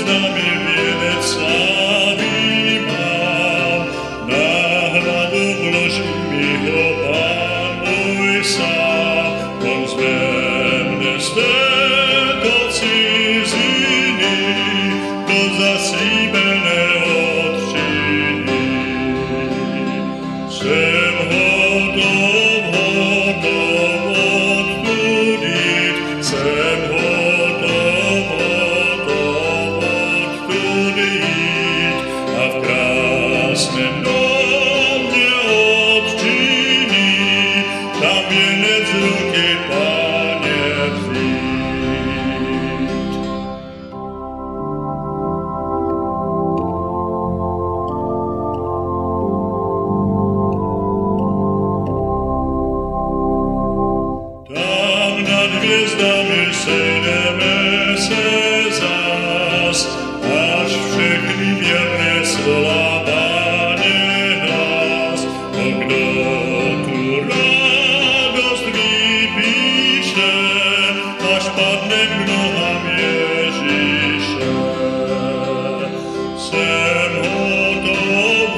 hviezdami vienec slávy mám, na hlavu vloží mi ho Pán môj sám. On zvedne z této ciziny do zasľúbeného odčiny. Sem hotov odtudiť, sem hotov odtudiť a v krásnem dome odčiny tam vienec z ruky Páne vzít. Tam nad hviezdami sejdeme se zas, až všechny vierne slova Páne hlas. O kdo tu radosť vypíše, až padne k nohám Ježíše. Sem hotov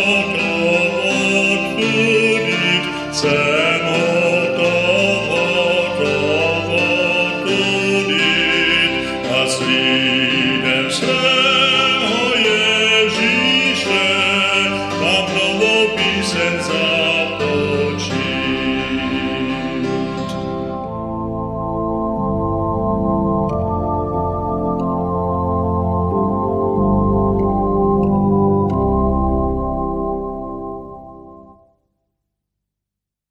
odtudiť, sem hotov odtudiť a s lídem